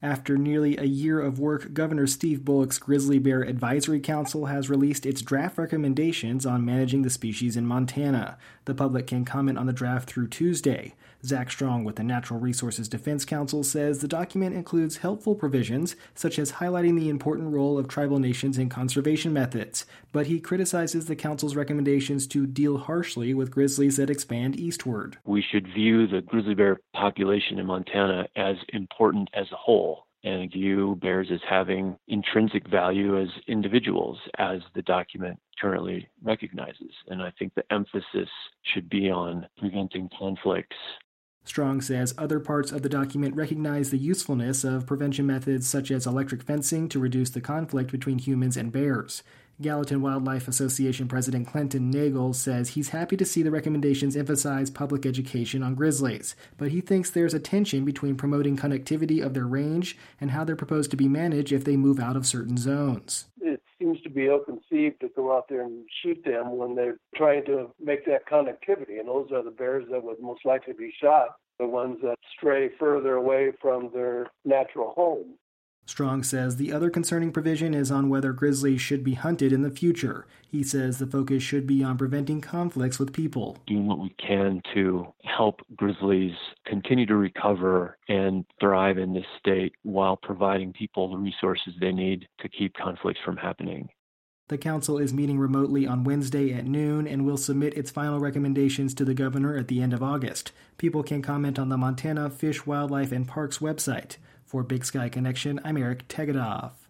After nearly a year of work, Governor Steve Bullock's Grizzly Bear Advisory Council has released its draft recommendations on managing the species in Montana. The public can comment on the draft through Tuesday. Zach Strong with the Natural Resources Defense Council says the document includes helpful provisions, such as highlighting the important role of tribal nations in conservation methods, but he criticizes the council's recommendations to deal harshly with grizzlies that expand eastward. We should view the grizzly bear population in Montana as important as a whole, and view bears as having intrinsic value as individuals, as the document currently recognizes. And I think the emphasis should be on preventing conflicts. Strong says other parts of the document recognize the usefulness of prevention methods such as electric fencing to reduce the conflict between humans and bears. Gallatin Wildlife Association President Clinton Nagel says he's happy to see the recommendations emphasize public education on grizzlies, but he thinks there's a tension between promoting connectivity of their range and how they're proposed to be managed if they move out of certain zones. It seems to be ill-conceived to go out there and shoot them when they're trying to make that connectivity, and those are the bears that would most likely be shot, the ones that stray further away from their natural home. Strong says the other concerning provision is on whether grizzlies should be hunted in the future. He says the focus should be on preventing conflicts with people. Doing what we can to help grizzlies continue to recover and thrive in this state while providing people the resources they need to keep conflicts from happening. The council is meeting remotely on Wednesday at noon and will submit its final recommendations to the governor at the end of August. People can comment on the Montana Fish, Wildlife, and Parks website. For Big Sky Connection, I'm Eric Tegedoff.